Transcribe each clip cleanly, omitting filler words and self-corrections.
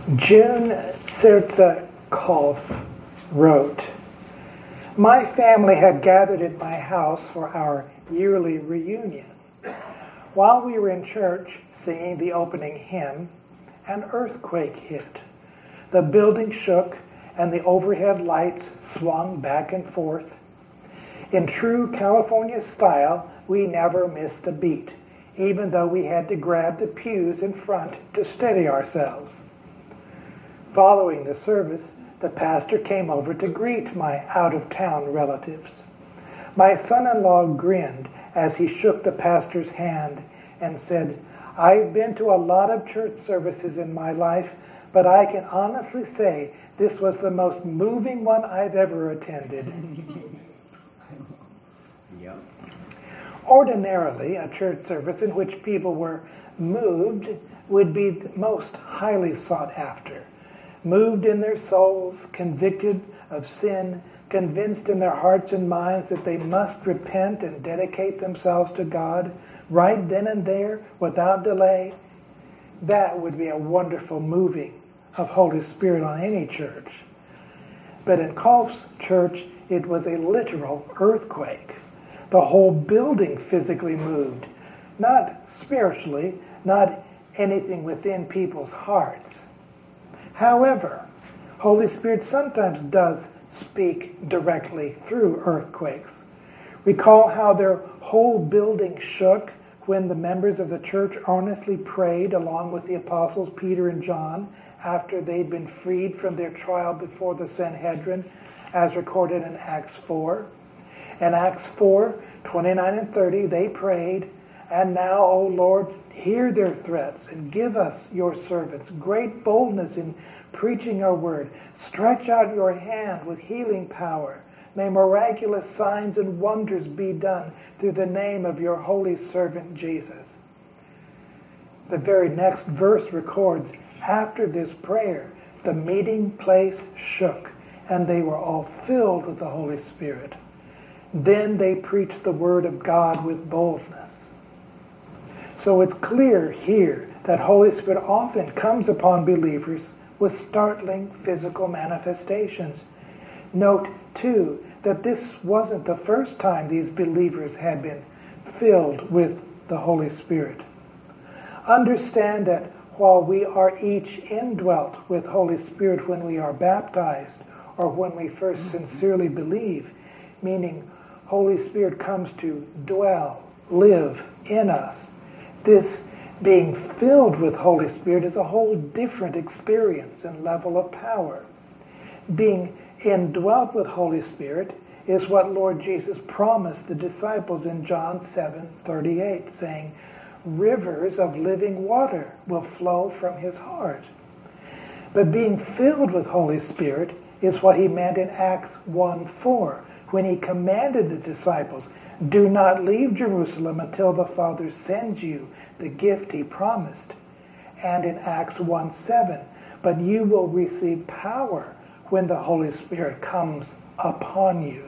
June Sertzakov wrote, "My family had gathered at my house for our yearly reunion. While we were in church singing the opening hymn, an earthquake hit. The building shook and the overhead lights swung back and forth. In true California style, we never missed a beat, even though we had to grab the pews in front to steady ourselves. Following the service, the pastor came over to greet my out-of-town relatives. My son-in-law grinned as he shook the pastor's hand and said, 'I've been to a lot of church services in my life, but I can honestly say this was the most moving one I've ever attended.'" Yep. Ordinarily, a church service in which people were moved would be most highly sought after. Moved in their souls, convicted of sin, convinced in their hearts and minds that they must repent and dedicate themselves to God right then and there without delay. That would be a wonderful moving of Holy Spirit on any church. But in Kolf's church, it was a literal earthquake. The whole building physically moved, not spiritually, not anything within people's hearts. However, Holy Spirit sometimes does speak directly through earthquakes. Recall how their whole building shook when the members of the church earnestly prayed along with the apostles Peter and John after they'd been freed from their trial before the Sanhedrin, as recorded in Acts 4. In Acts 4, 29 and 30, they prayed, "And now, O Lord, hear their threats and give us, your servants, great boldness in preaching your word. Stretch out your hand with healing power. May miraculous signs and wonders be done through the name of your holy servant Jesus." The very next verse records, after this prayer, the meeting place shook, and they were all filled with the Holy Spirit. Then they preached the word of God with boldness. So it's clear here that Holy Spirit often comes upon believers with startling physical manifestations. Note, too, that this wasn't the first time these believers had been filled with the Holy Spirit. Understand that while we are each indwelt with Holy Spirit when we are baptized or when we first sincerely believe, meaning Holy Spirit comes to dwell, live in us, this being filled with Holy Spirit is a whole different experience and level of power. Being indwelt with Holy Spirit is what Lord Jesus promised the disciples in John 7:38, saying, "Rivers of living water will flow from his heart." But being filled with Holy Spirit is what he meant in Acts 1:4, when he commanded the disciples, "Do not leave Jerusalem until the Father sends you the gift he promised." And in Acts 1:7, "But you will receive power when the Holy Spirit comes upon you."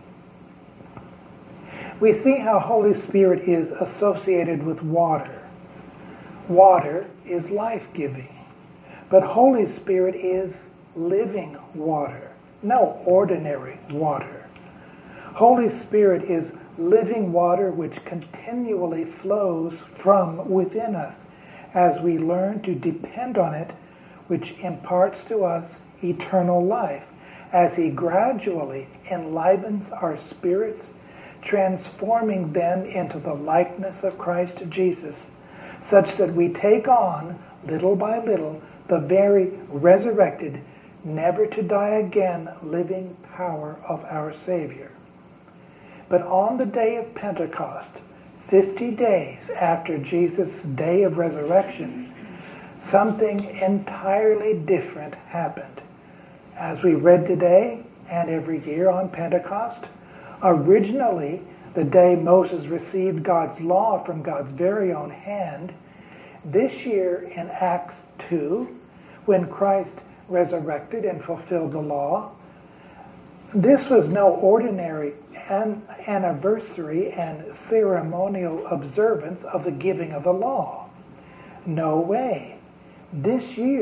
We see how Holy Spirit is associated with water. Water is life-giving, but Holy Spirit is living water, no ordinary water. Holy Spirit is living water which continually flows from within us as we learn to depend on it, which imparts to us eternal life as he gradually enlivens our spirits, transforming them into the likeness of Christ Jesus, such that we take on, little by little, the very resurrected, never to die again living power of our Savior. But on the day of Pentecost, 50 days after Jesus' day of resurrection, something entirely different happened. As we read today and every year on Pentecost, originally the day Moses received God's law from God's very own hand, this year in Acts 2, when Christ resurrected and fulfilled the law, this was no ordinary anniversary and ceremonial observance of the giving of the law. No way. This year,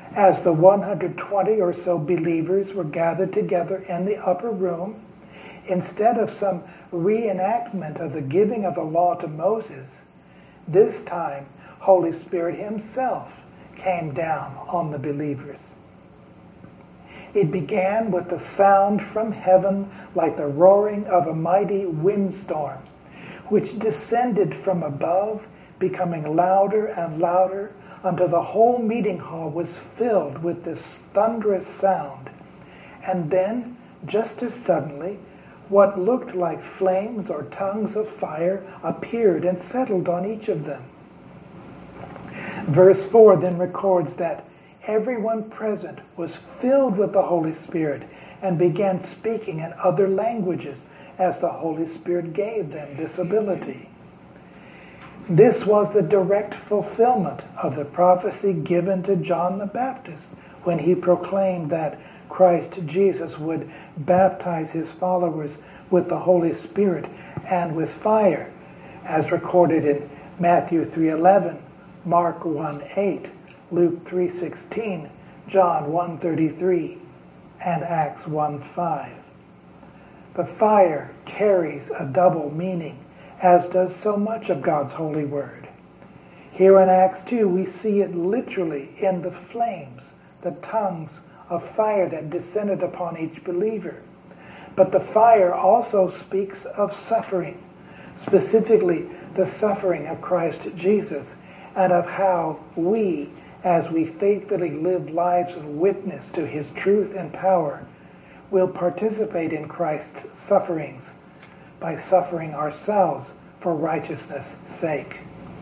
As the 120 or so believers were gathered together in the upper room, instead of some reenactment of the giving of the law to Moses, this time Holy Spirit himself came down on the believers. It began with the sound from heaven like the roaring of a mighty windstorm, which descended from above, becoming louder and louder until the whole meeting hall was filled with this thunderous sound. And then, just as suddenly, what looked like flames or tongues of fire appeared and settled on each of them. Verse 4 then records that everyone present was filled with the Holy Spirit and began speaking in other languages as the Holy Spirit gave them this ability. This was the direct fulfillment of the prophecy given to John the Baptist when he proclaimed that Christ Jesus would baptize his followers with the Holy Spirit and with fire, as recorded in Matthew 3:11, Mark 1:8, Luke 3:16, John 1:33, and Acts 1:5. The fire carries a double meaning, as does so much of God's holy word. Here in Acts 2, we see it literally in the flames, the tongues of fire that descended upon each believer. But the fire also speaks of suffering, specifically the suffering of Christ Jesus, and of how we, as we faithfully live lives of witness to his truth and power, will participate in Christ's sufferings by suffering ourselves for righteousness' sake.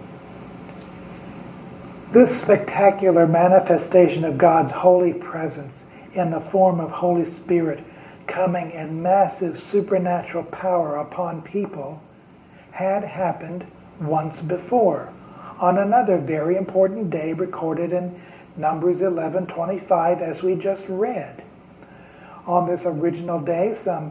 This spectacular manifestation of God's holy presence in the form of Holy Spirit coming in massive supernatural power upon people had happened once before, on another very important day recorded in Numbers 11:25, as we just read. On this original day, some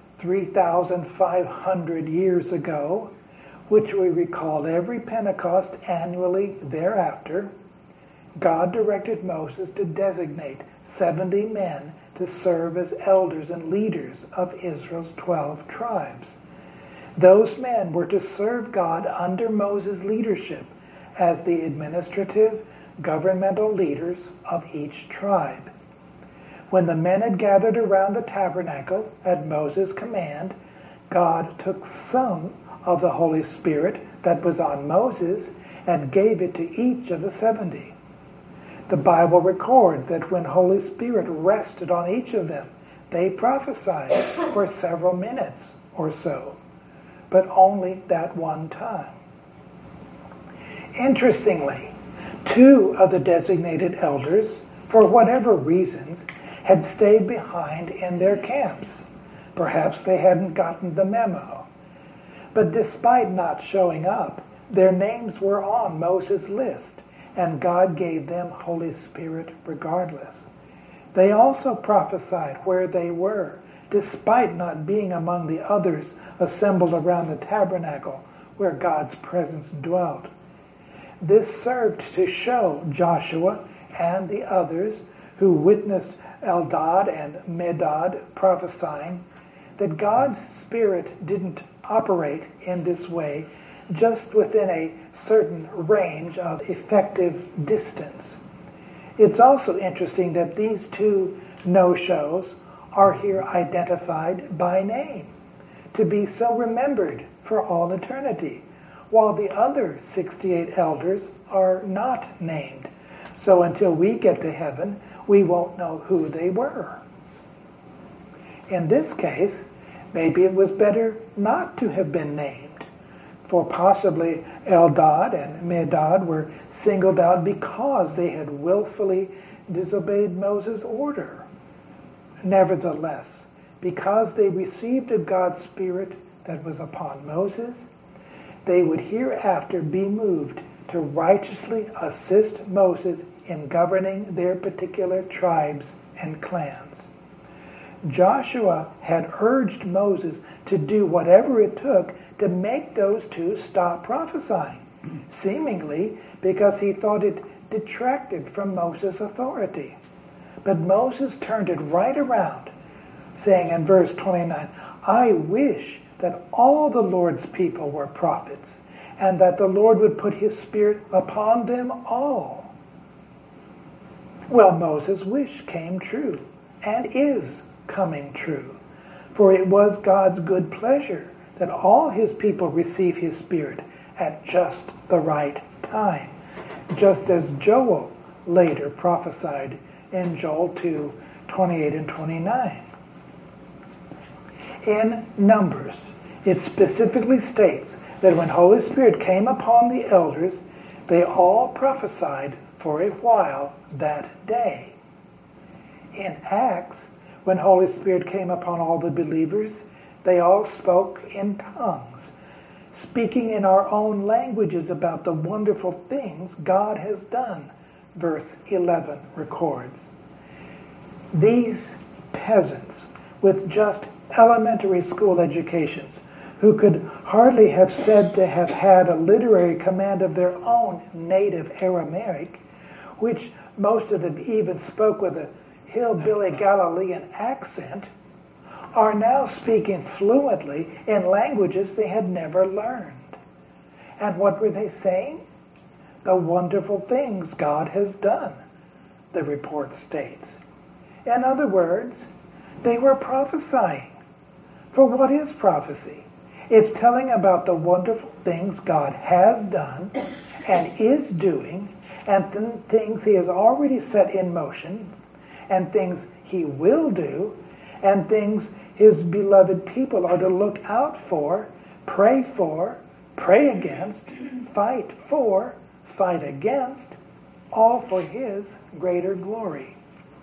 3,500 years ago, which we recall every Pentecost annually thereafter, God directed Moses to designate 70 men to serve as elders and leaders of Israel's 12 tribes. Those men were to serve God under Moses' leadership as the administrative, governmental leaders of each tribe. When the men had gathered around the tabernacle at Moses' command, God took some of the Holy Spirit that was on Moses and gave it to each of the 70. The Bible records that when Holy Spirit rested on each of them, they prophesied for several minutes or so, but only that one time. Interestingly, 2 of the designated elders, for whatever reasons, had stayed behind in their camps. Perhaps they hadn't gotten the memo. But despite not showing up, their names were on Moses' list, and God gave them Holy Spirit regardless. They also prophesied where they were, despite not being among the others assembled around the tabernacle where God's presence dwelt. This served to show Joshua and the others who witnessed Eldad and Medad prophesying that God's Spirit didn't operate in this way just within a certain range of effective distance. It's also interesting that these 2 no-shows are here identified by name, to be so remembered for all eternity, while the other 68 elders are not named. So until we get to heaven, we won't know who they were. In this case, maybe it was better not to have been named, for possibly Eldad and Medad were singled out because they had willfully disobeyed Moses' order. Nevertheless, because they received of God's Spirit that was upon Moses, they would hereafter be moved to righteously assist Moses in governing their particular tribes and clans. Joshua had urged Moses to do whatever it took to make those 2 stop prophesying, seemingly because he thought it detracted from Moses' authority. But Moses turned it right around, saying in verse 29, I wish that all the Lord's people were prophets, and that the Lord would put his Spirit upon them all. Well, Moses' wish came true, and is coming true. For it was God's good pleasure that all his people receive his Spirit at just the right time, just as Joel later prophesied in Joel 2, 28 and 29. In Numbers, it specifically states that when Holy Spirit came upon the elders, they all prophesied for a while that day. In Acts, when Holy Spirit came upon all the believers, they all spoke in tongues, speaking in our own languages about the wonderful things God has done, verse 11 records. These peasants with just elementary school educations, who could hardly have said to have had a literary command of their own native Aramaic, which most of them even spoke with a hillbilly Galilean accent, are now speaking fluently in languages they had never learned. And what were they saying? The wonderful things God has done, the report states. In other words, they were prophesying. For what is prophecy? It's telling about the wonderful things God has done and is doing, and things he has already set in motion, and things he will do, and things his beloved people are to look out for, pray against, fight for, fight against, all for his greater glory.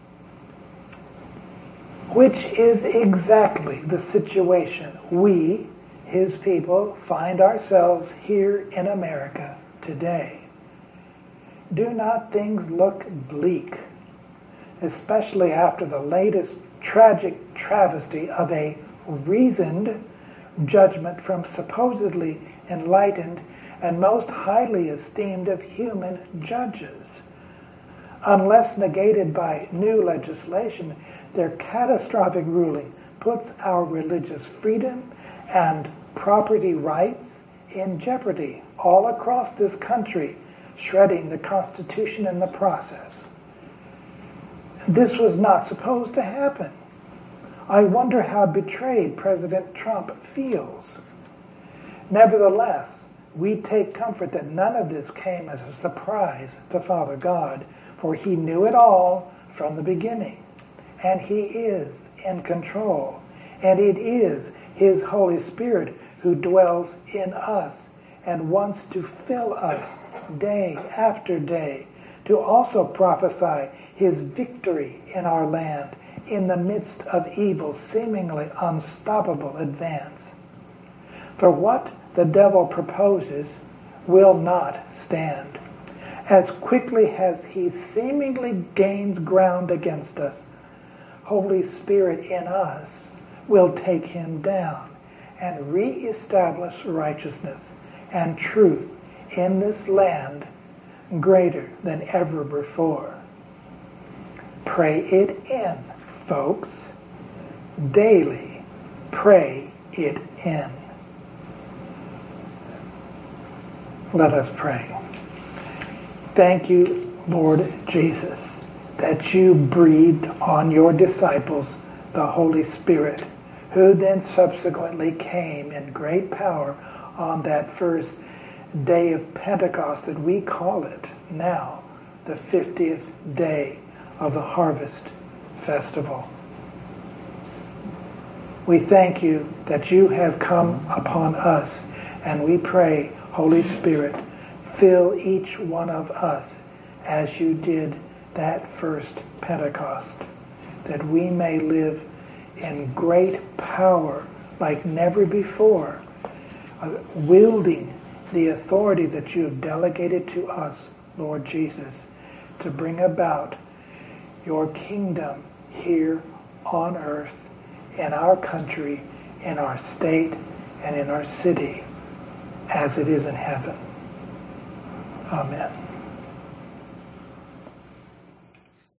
Which is exactly the situation we, his people, find ourselves here in America today. Do not things look bleak, especially after the latest tragic travesty of a reasoned judgment from supposedly enlightened and most highly esteemed of human judges? Unless negated by new legislation, their catastrophic ruling puts our religious freedom and property rights in jeopardy all across this country, shredding the Constitution in the process. This was not supposed to happen. I wonder how betrayed President Trump feels. Nevertheless, we take comfort that none of this came as a surprise to Father God, for he knew it all from the beginning. And he is in control. And it is his Holy Spirit who dwells in us and wants to fill us day after day, to also prophesy his victory in our land in the midst of evil's seemingly unstoppable advance. For what the devil proposes will not stand. As quickly as he seemingly gains ground against us, Holy Spirit in us will take him down and reestablish righteousness and truth in this land greater than ever before. Pray it in, folks. Daily pray it in. Let us pray. Thank you, Lord Jesus, that you breathed on your disciples the Holy Spirit, who then subsequently came in great power on that first day of Pentecost that we call it now, the 50th day of the Harvest Festival. We thank you that you have come upon us, and we pray, Holy Spirit, fill each one of us as you did that first Pentecost, that we may live in great power like never before, wielding the authority that you have delegated to us, Lord Jesus, to bring about your kingdom here on earth, in our country, in our state, and in our city, as it is in heaven. Amen.